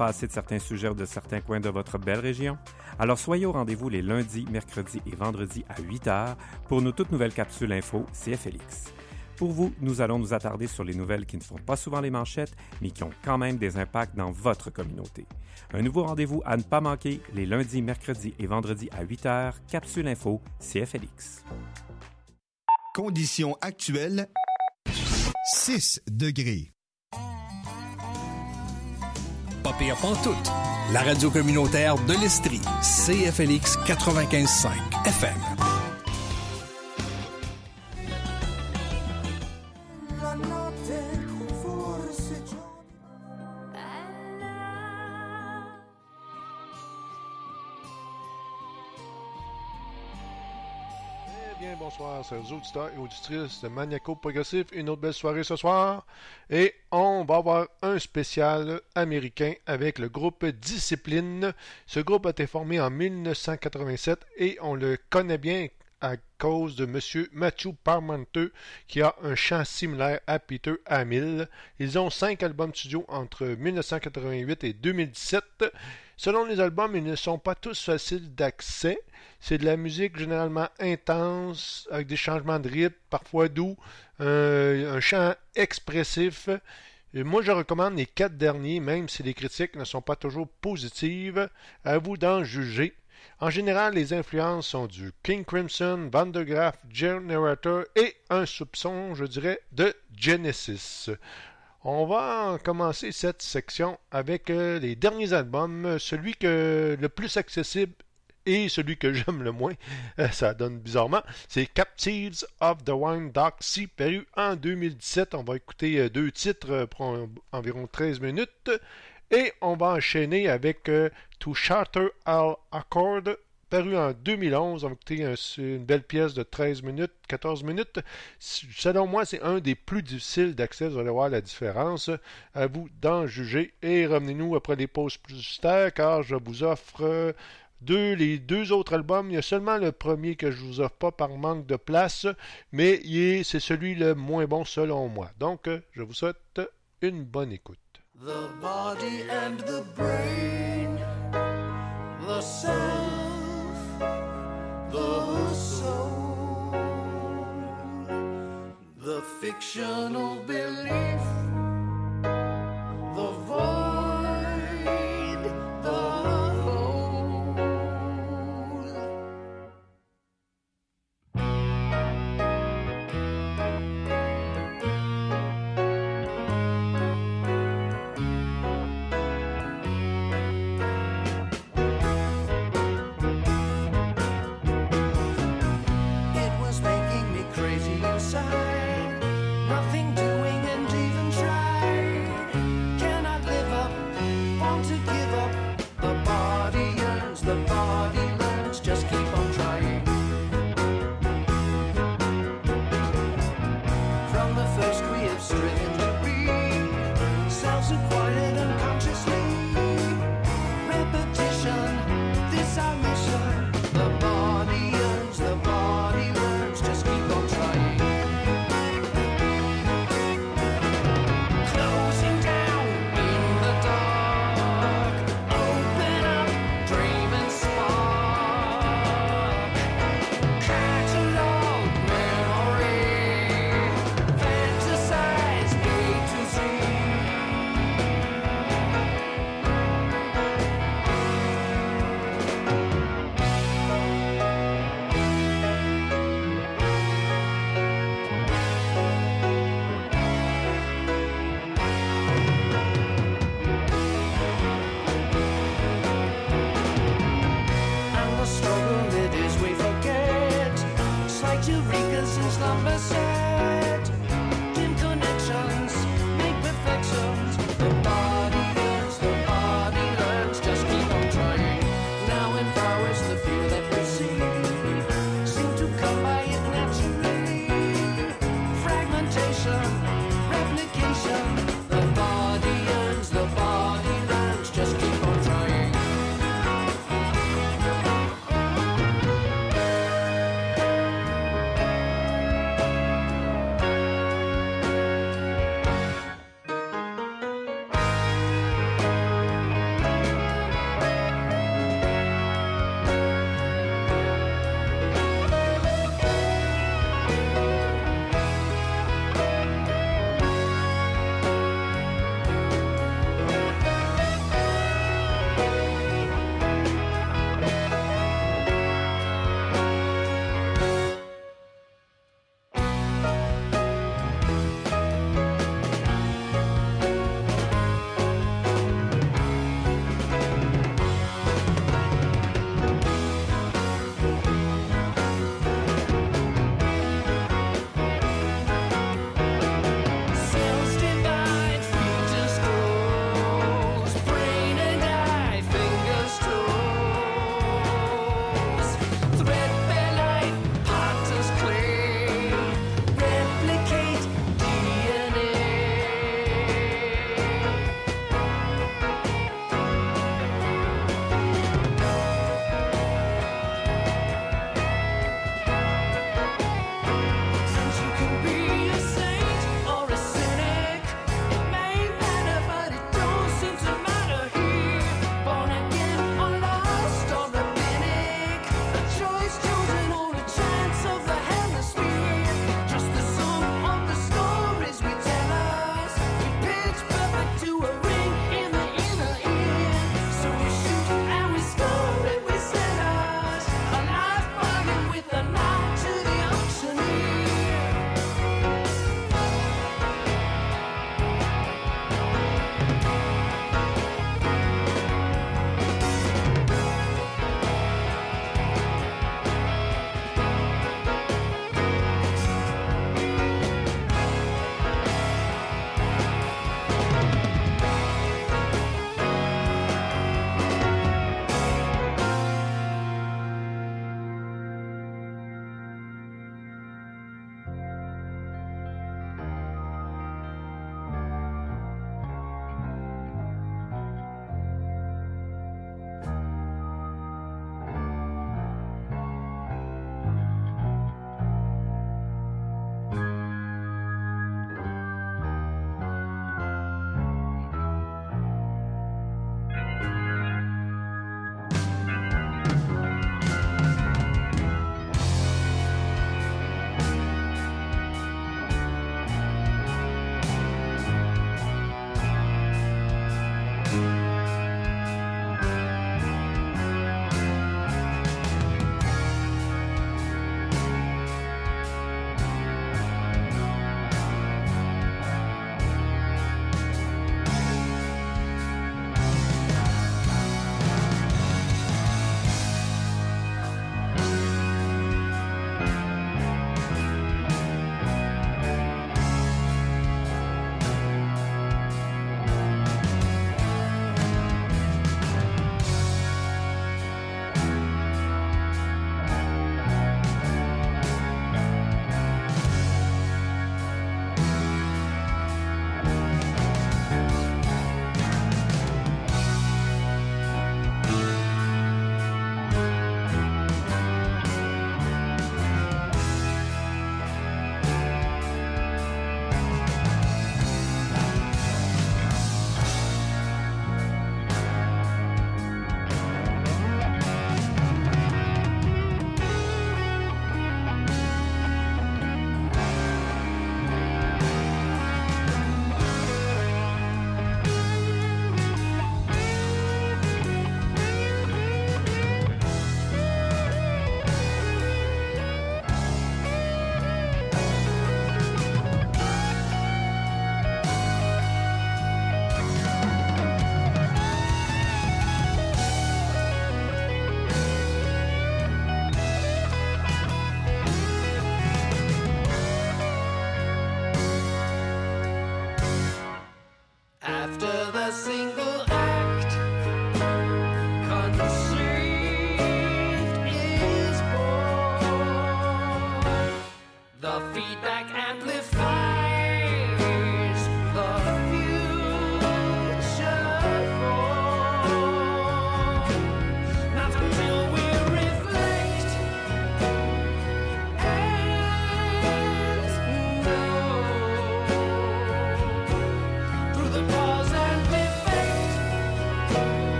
pas assez de certains sujets ou de certains coins de votre belle région? Alors soyez au rendez-vous les lundis, mercredis et vendredis à 8h pour nos toutes nouvelles capsules info CFLX. Pour vous, nous allons nous attarder sur les nouvelles qui ne font pas souvent les manchettes, mais qui ont quand même des impacts dans votre communauté. Un nouveau rendez-vous à ne pas manquer les lundis, mercredis et vendredis à 8h, capsule info CFLX. Conditions actuelles, 6 degrés. Pas pire pantoute. La radio communautaire de l'Estrie, CFLX 95.5 FM. Bonsoir, chers auditeurs et auditrices de Maniaco Progressif. Une autre belle soirée ce soir. Et on va avoir un spécial américain avec le groupe Discipline. Ce groupe a été formé en 1987 et on le connaît bien à cause de M. Matthew Parmenter qui a un chant similaire à Peter Hamill. Ils ont 5 albums studio entre 1988 et 2017. Selon les albums, ils ne sont pas tous faciles d'accès. C'est de la musique généralement intense, avec des changements de rythme, parfois doux, un chant expressif. Et moi, je recommande les 4 derniers, même si les critiques ne sont pas toujours positives. À vous d'en juger. En général, les influences sont du King Crimson, Van der Graaf, Generator et un soupçon, je dirais, de Genesis. On va commencer cette section avec les derniers albums, celui que le plus accessible et celui que j'aime le moins, ça donne bizarrement, c'est Captives of the Wine Dark Sea, paru en 2017. On va écouter 2 titres pour environ 13 minutes. Et on va enchaîner avec To Charter Our Accord, paru en 2011. On va écouter une belle pièce de 13 minutes, 14 minutes. Selon moi, c'est un des plus difficiles d'accès. Vous allez voir la différence. À vous d'en juger. Et revenez-nous après les pauses publicitaires, car je vous offre les 2 autres albums. Il y a seulement le premier que je vous offre pas par manque de place, mais c'est celui le moins bon selon moi. Donc, je vous souhaite une bonne écoute. The body and the brain, the self, the soul, the fictional belief, the void, the whole. Nothing doing and even tried. Cannot live up, want to give up. The body yearns, the body learns. Just keep on trying. From the first we have striven to be self-acquired unconsciously. Repetition, this our mission. The body yearns, the body learns. Just keep on trying. Closing down in the dark.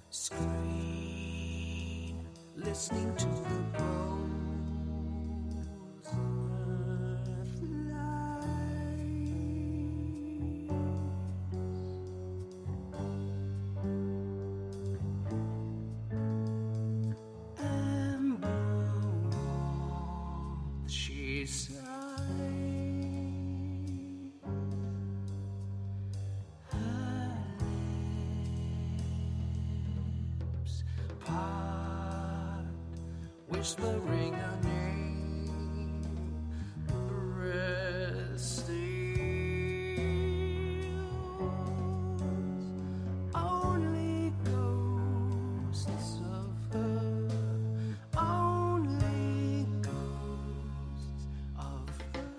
scream, listening to the bones of life. Amber warmth, she sighs. Her lips part, whispering a name. Breath steals. Only ghosts of her. Only ghosts of her.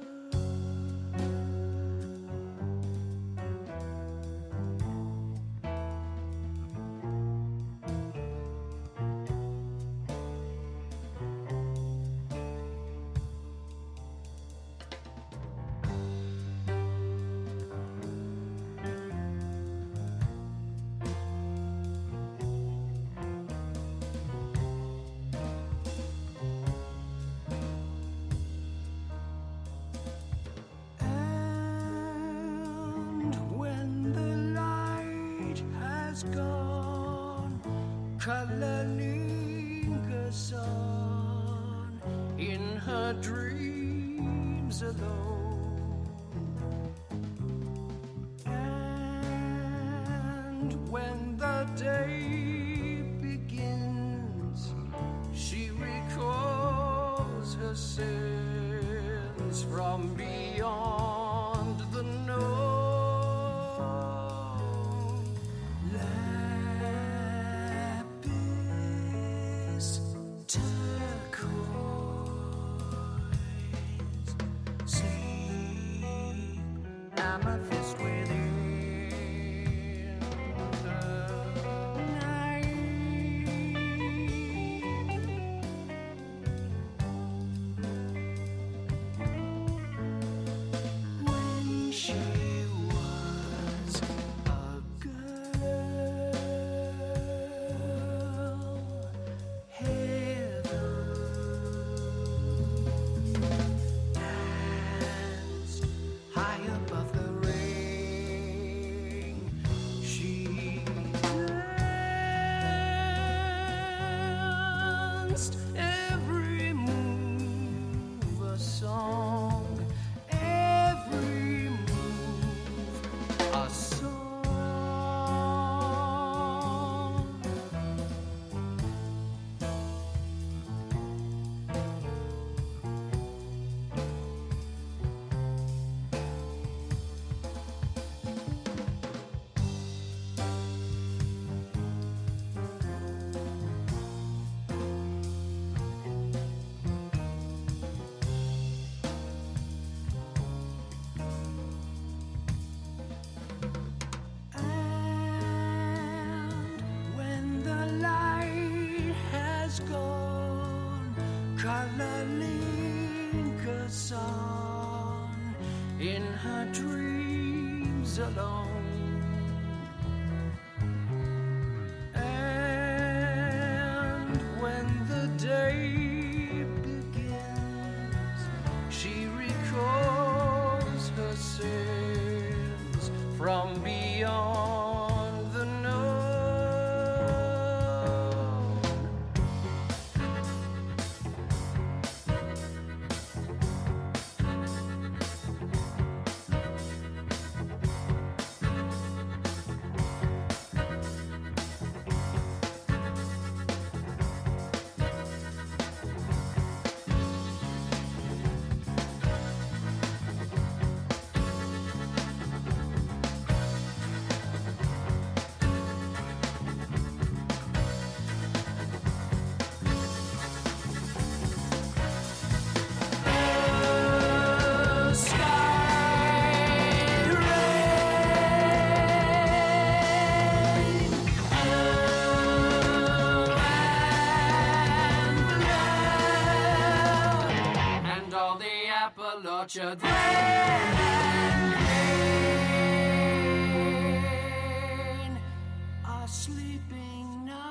And when the light has gone, color lingers on in her dreams alone. And when the day begins, she recalls her sins from beyond the known. Lapis turquoise, sleep, amethyst within the night. When she was a girl, heaven danced high above the ring. She danced every move a song, every move a song. And when the light has gone, color lingers on in her dreams alone. And when the day begins, she recalls her sins from beyond the known. Appalachia rain are sleeping now.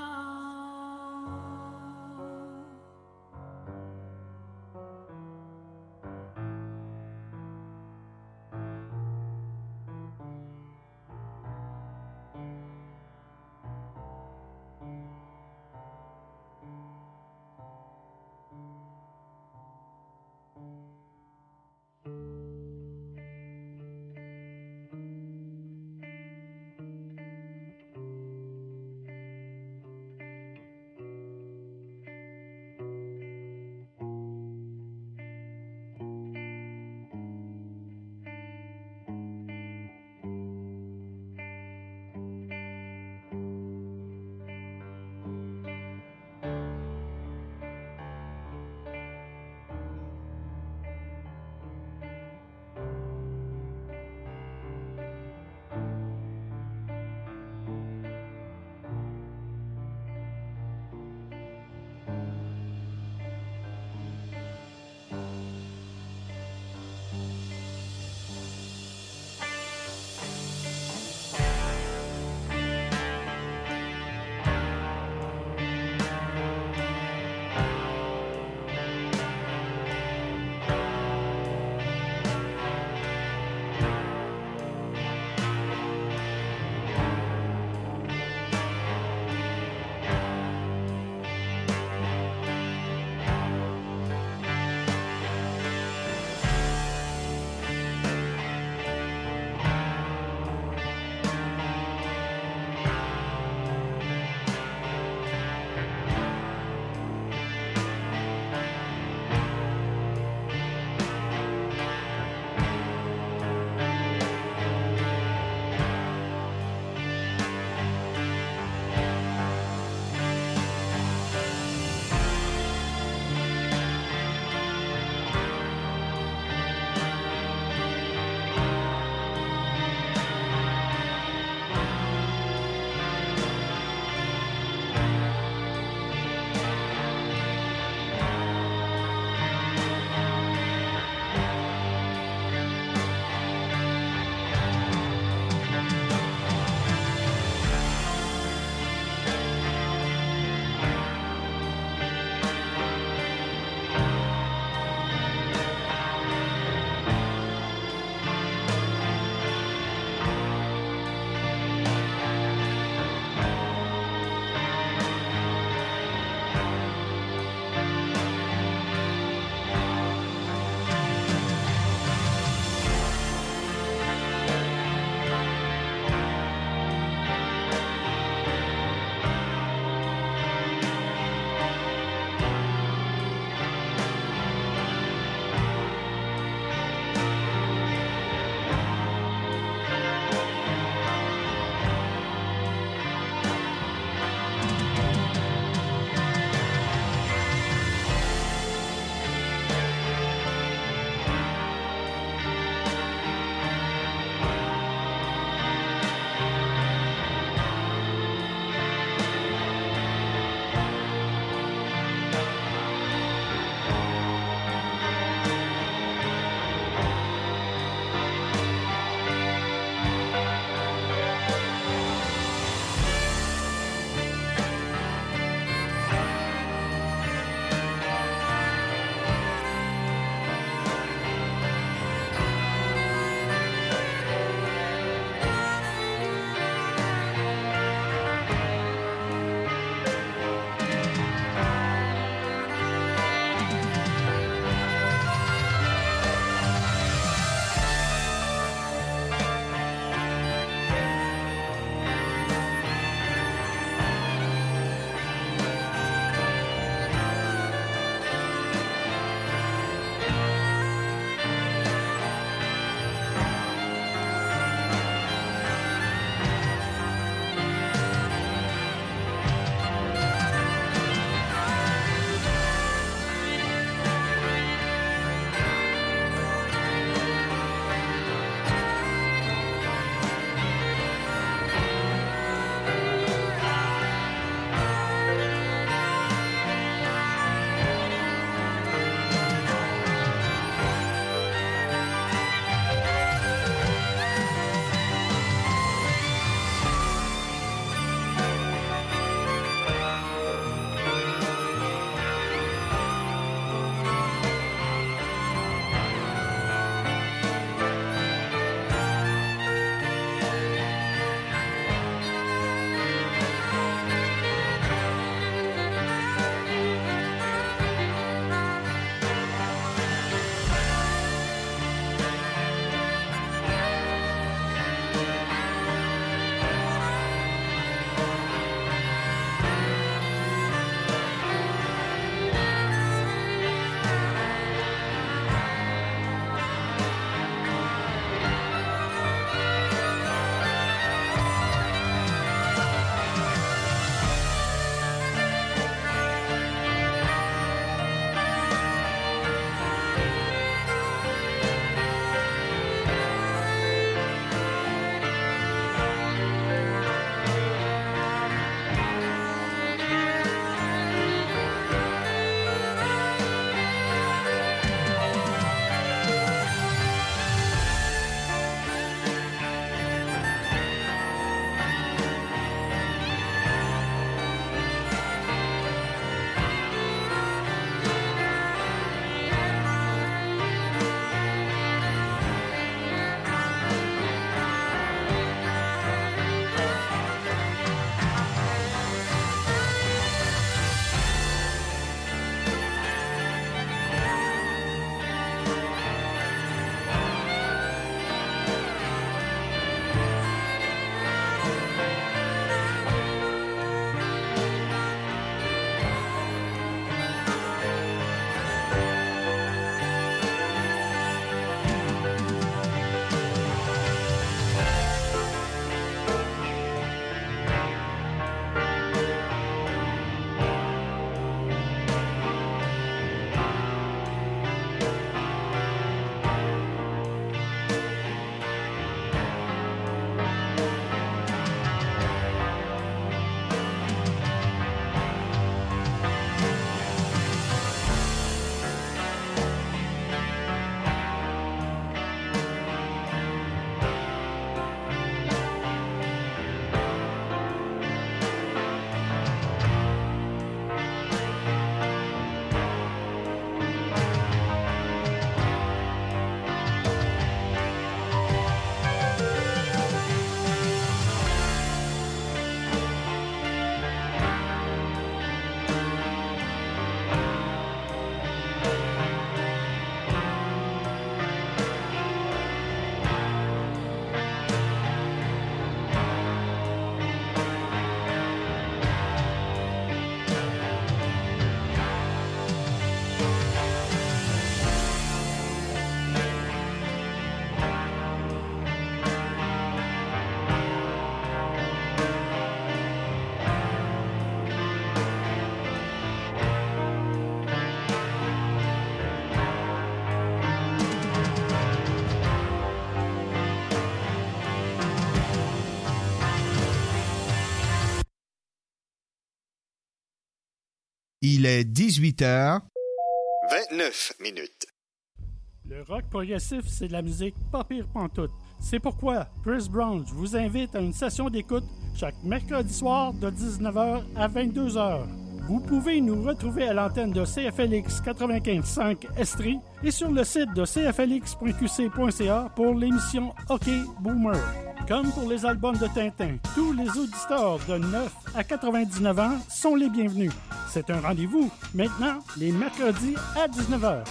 Il est 18h. 29 minutes. Le rock progressif, c'est de la musique pas pire pantoute. C'est pourquoi Chris Brown vous invite à une session d'écoute chaque mercredi soir de 19h à 22h. Vous pouvez nous retrouver à l'antenne de CFLX 95.5 Estrie et sur le site de cflx.qc.ca pour l'émission OK Boomer. Comme pour les albums de Tintin, tous les auditeurs de 9 à 99 ans sont les bienvenus. C'est un rendez-vous, maintenant, les mercredis à 19h.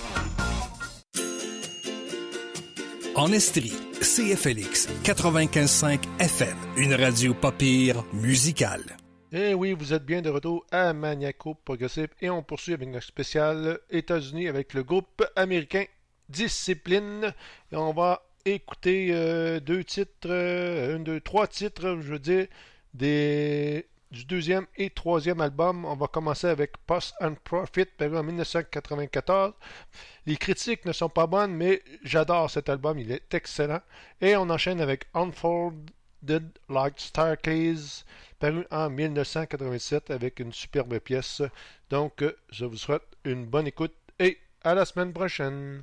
En Estrie, CFLX 95.5 FM, une radio pas pire musicale. Eh oui, vous êtes bien de retour à Maniaco Progressif et on poursuit avec notre spécial États-Unis avec le groupe américain Discipline. Et on va écouter trois titres, je veux dire, du deuxième et troisième album. On va commencer avec Post and Profit, paru en 1994. Les critiques ne sont pas bonnes, mais j'adore cet album, il est excellent. Et on enchaîne avec Unfolded Like Staircase, paru en 1987 avec une superbe pièce. Donc, je vous souhaite une bonne écoute et à la semaine prochaine.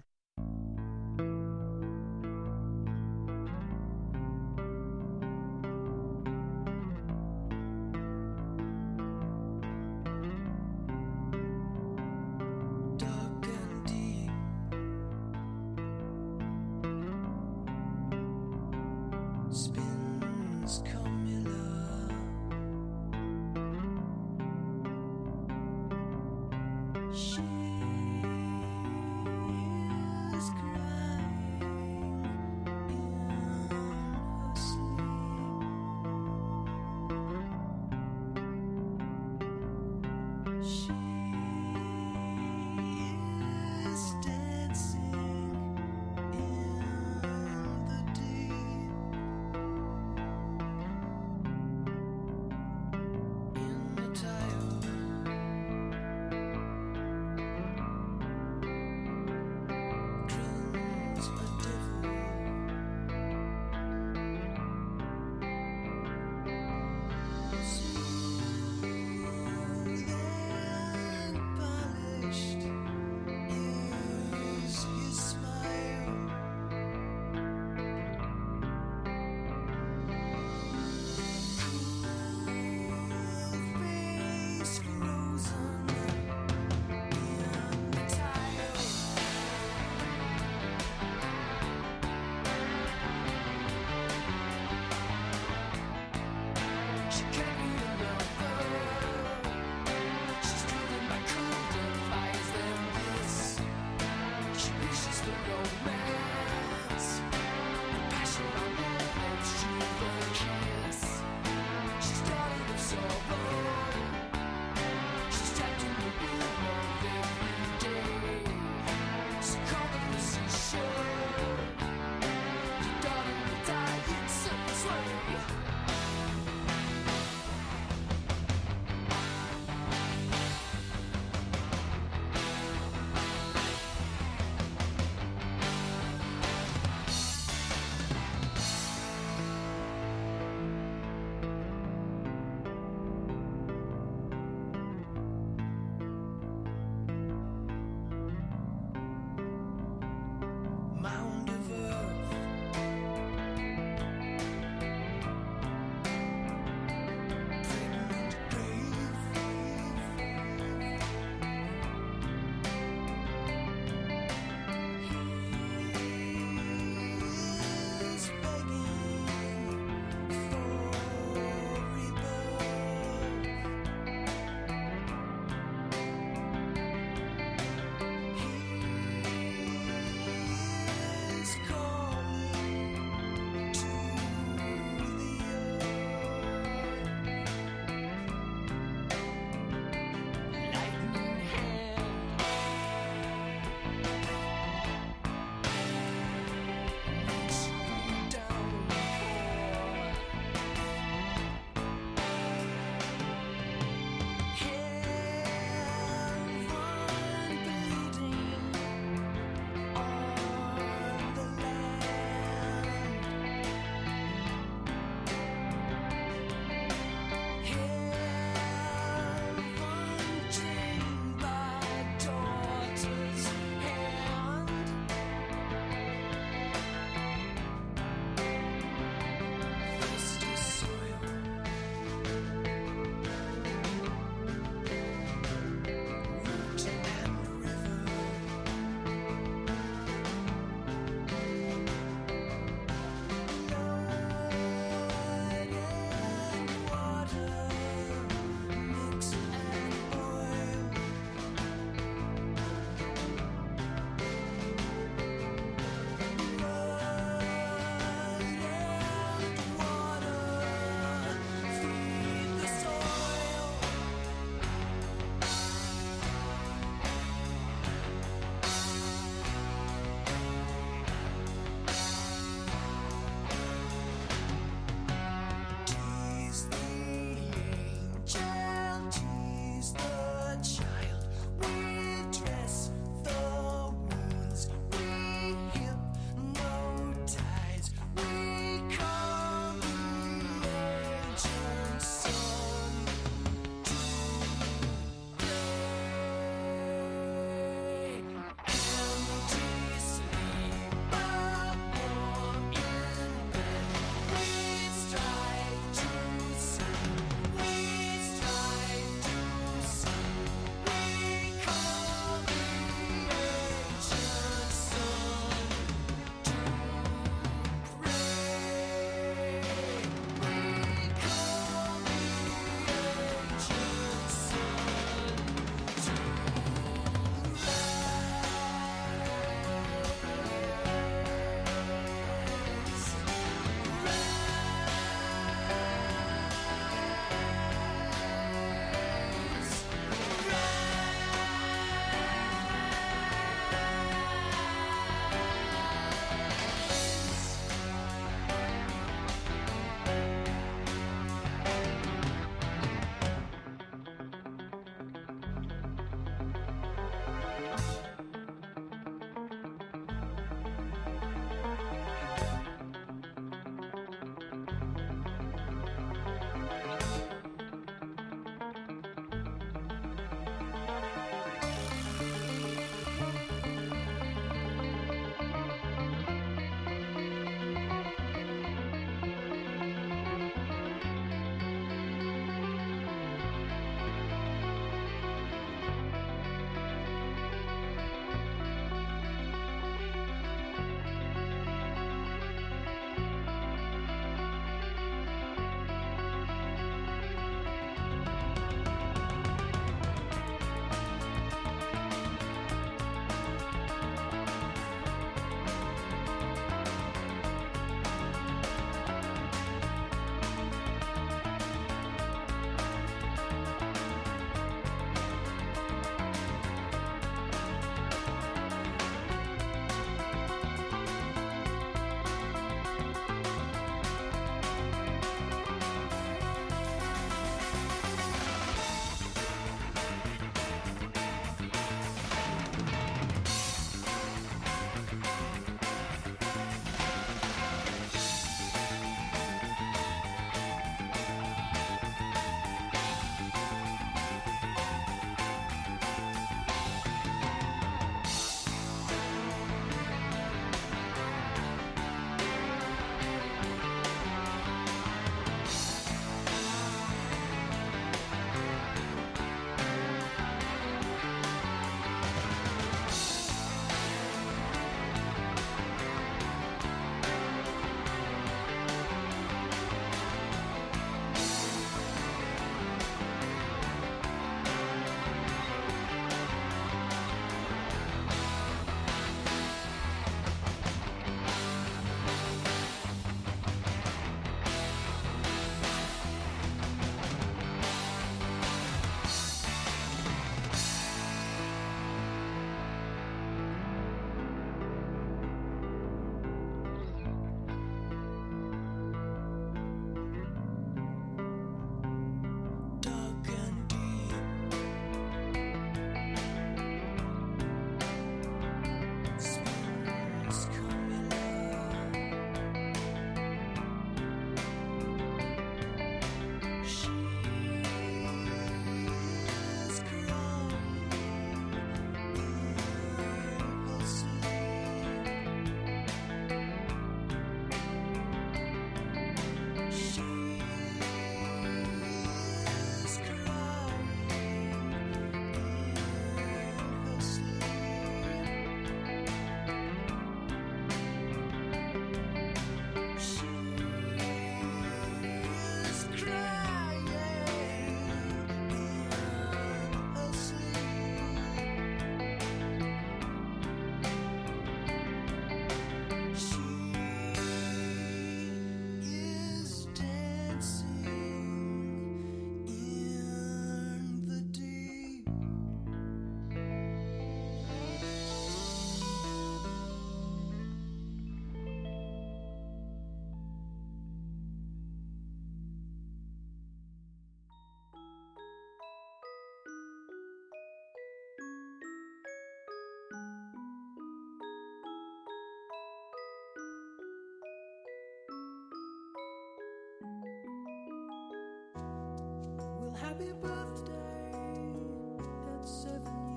Happy birthday at 7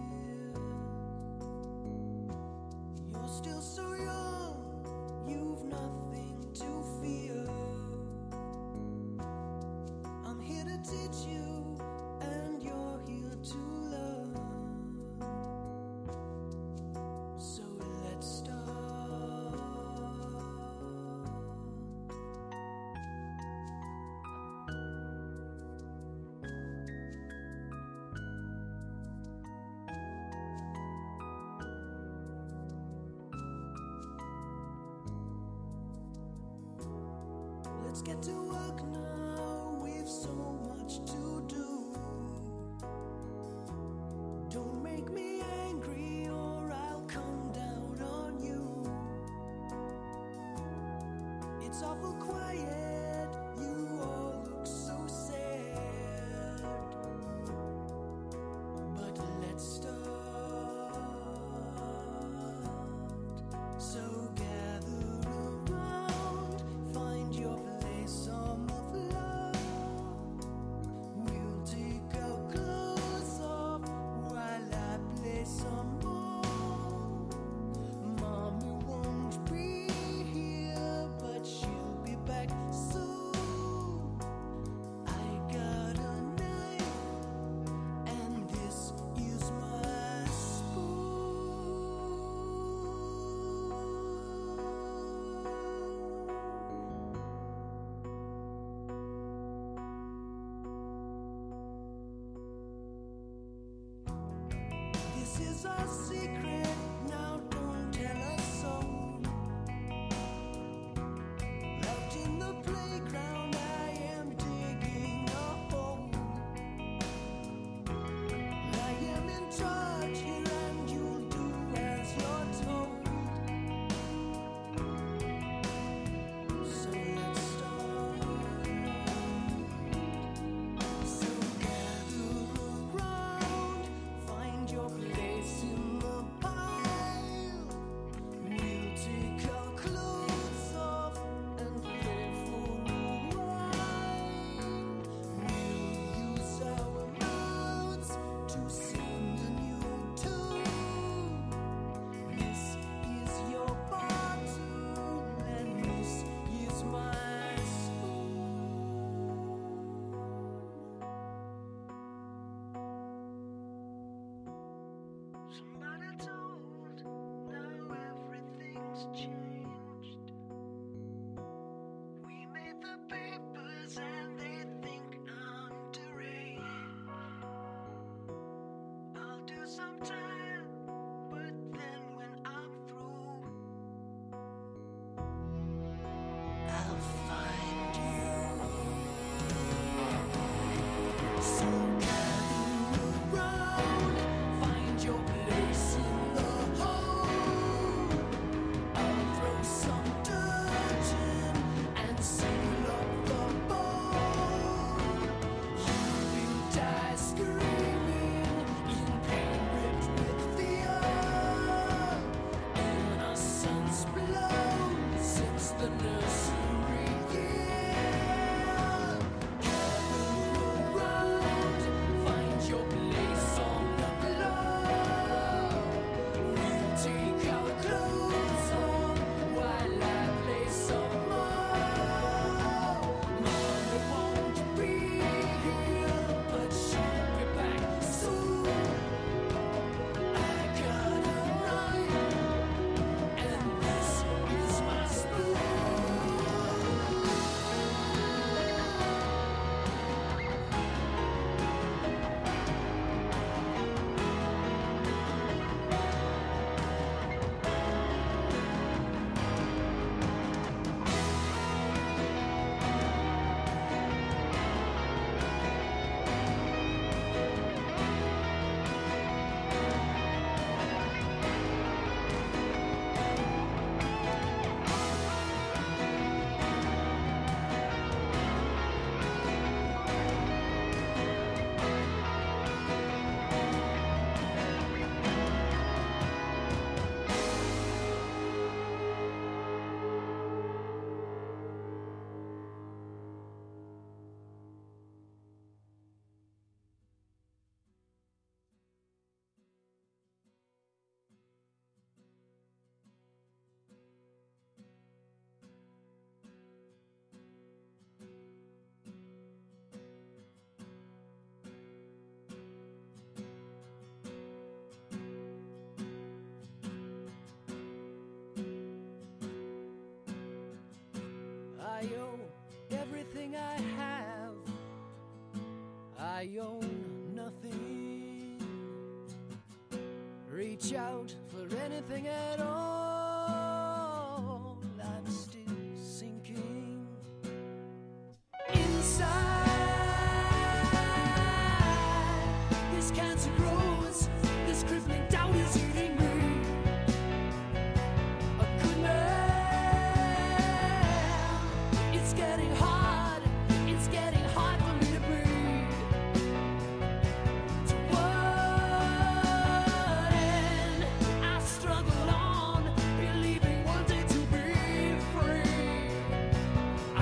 years. You're still so young, you've nothing to fear. I'm here to teach you, and you're here to learn. So let's start. Let's get to work now, we've so much to do. Don't make me angry or I'll come down on you. It's awful quiet, you all look so sad. But let's start. So gather around, find your place on the floor. We'll take our clothes off while I play some more. Mommy won't be here, but she'll be back soon. I got a knife, and this is my spoon. This is our secret, now don't tell us so. Out in the playground, I am digging a hole. I am in charge here, and you'll do as you're told. So let's start. So gather around, find your place in the pile. We'll take our clothes off and play for a while. We'll use our mouths to sing a new tune. This is your bottle, and this is my spoon. Somebody told, now everything's changed. We made the papers and they think I'm deranged. I'll do some time, but then when I'm through, I'll find you. So gather around, find your place in the hole. I'll I own nothing. Reach out for anything at all. I'm still sinking inside. This cancer grows. This crippling doubt is eating me. A good man. It's getting hard. It's getting hard for me to breathe. To what end? I struggle on, believing one day to be free. I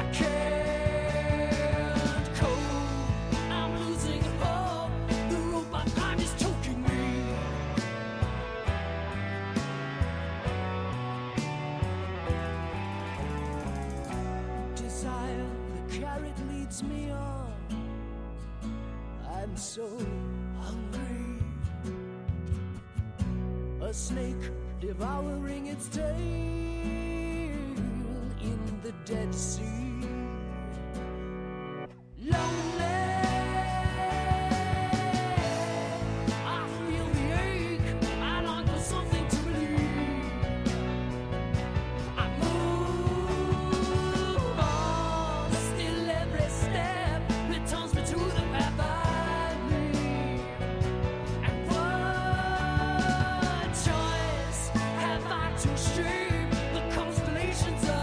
can't cope. I'm losing hope. The rope I climb is choking me. Desire, the carrot leads me on. I'm so hungry. A snake devouring its tail in the Dead Sea. Lonely, I feel the ache. I long for something to believe. I move on, still every step returns me to the path I lead. And what choice have I to shape the constellations I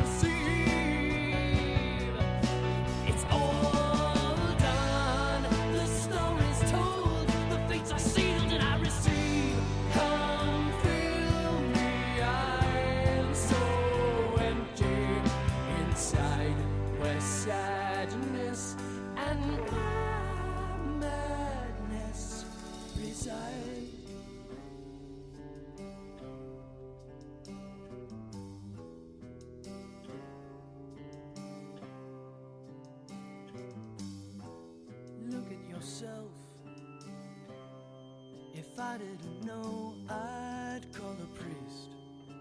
perceive? It's all done, the story's told, the fates are sealed and I receive. Come fill me, I'm so empty inside, where sadness and madness reside. Look at yourself. If I didn't know, I'd call a priest.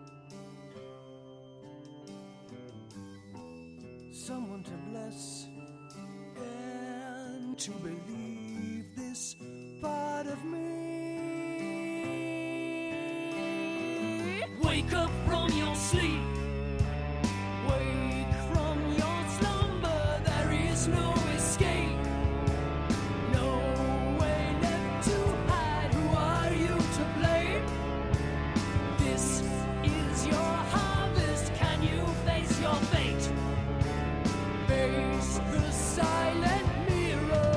Someone to bless and to believe this part of me. Wake up from your sleep. Wake from your slumber. There is no escape. No way left to hide. Who are you to blame? This is your harvest. Can you face your fate? Face the silent mirror.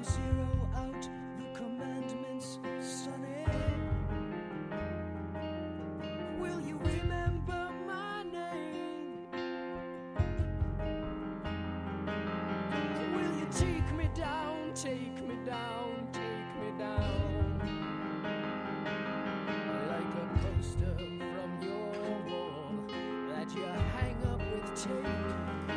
zero out the commandments, sonny. Will you remember my name? Will you take me down, take me down, take me down? Like a poster from your wall that you hang up with tape.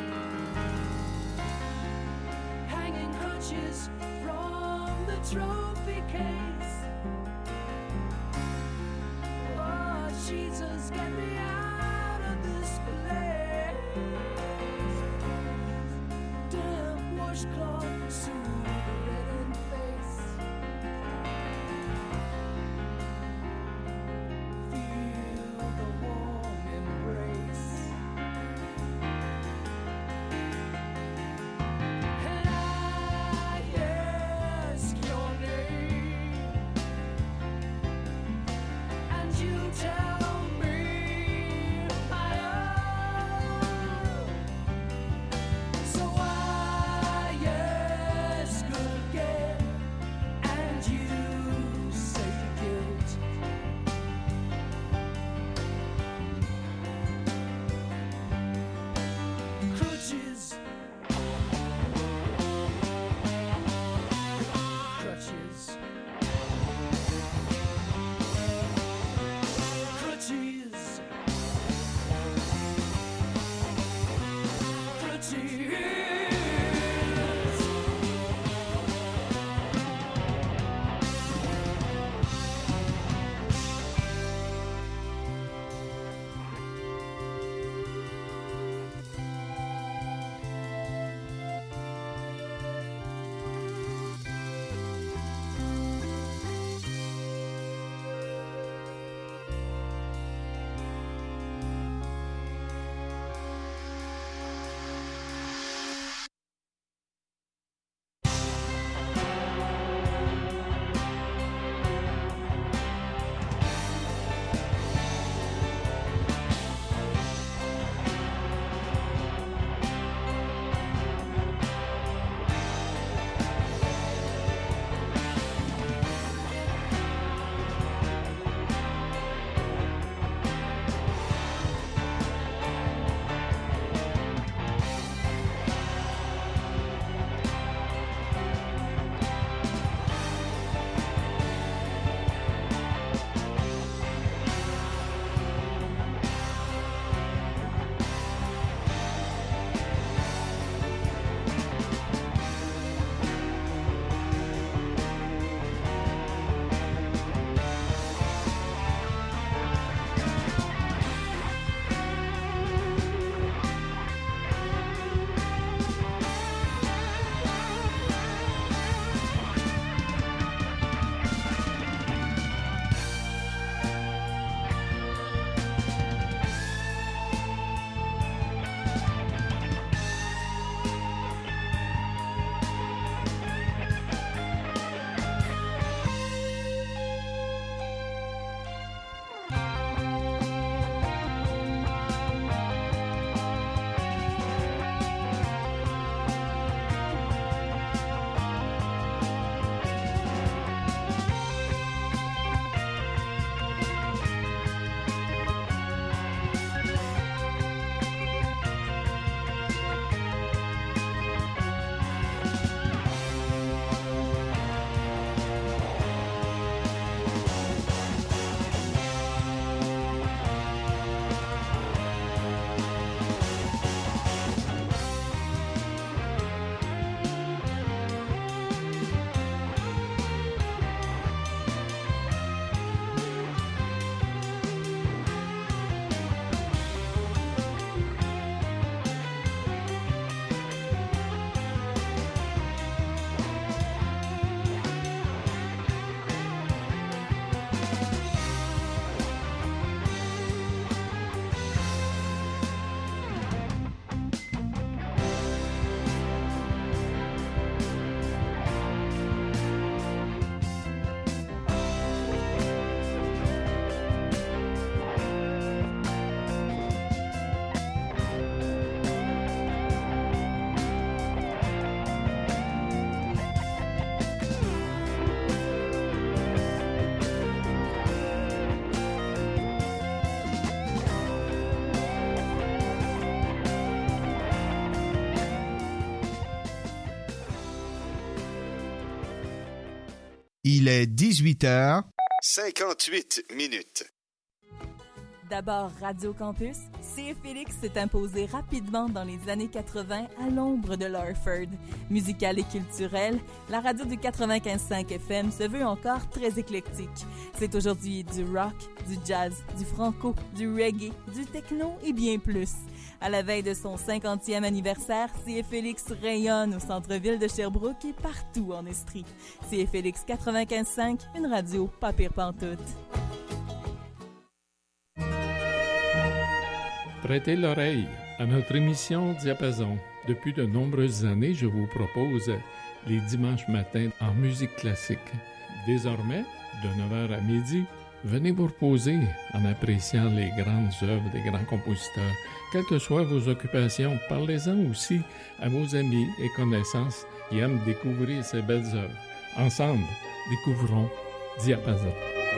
Hanging crutches from the trophy case. Oh, Jesus, get me out of this place. Damn washcloth, soon reddened face. Feel the warm embrace. And I ask your name, and you tell me I am. So I Il est 18h. 58 minutes. D'abord Radio Campus, CFLX s'est imposé rapidement dans les années 80 à l'ombre de l'Orford. Musicale et culturelle, la radio du 95.5 FM se veut encore très éclectique. C'est aujourd'hui du rock, du jazz, du franco, du reggae, du techno et bien plus. À la veille de son 50e anniversaire, CFLX rayonne au centre-ville de Sherbrooke et partout en Estrie. CFLX 95.5, une radio pas pire pantoute. Prêtez l'oreille à notre émission Diapason. Depuis de nombreuses années, je vous propose les dimanches matins en musique classique. Désormais, de 9h à midi, venez vous reposer en appréciant les grandes œuvres des grands compositeurs. Quelles que soient vos occupations, parlez-en aussi à vos amis et connaissances qui aiment découvrir ces belles œuvres. Ensemble, découvrons Diapason.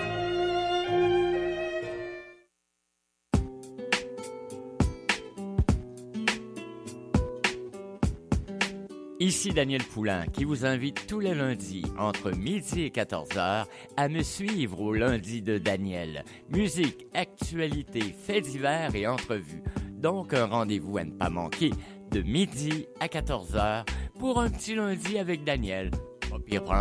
Ici Daniel Poulain qui vous invite tous les lundis entre midi et 14h à me suivre au lundi de Daniel. Musique, actualité, faits divers et entrevues. Donc un rendez-vous à ne pas manquer de midi à 14h pour un petit lundi avec Daniel. Pas pire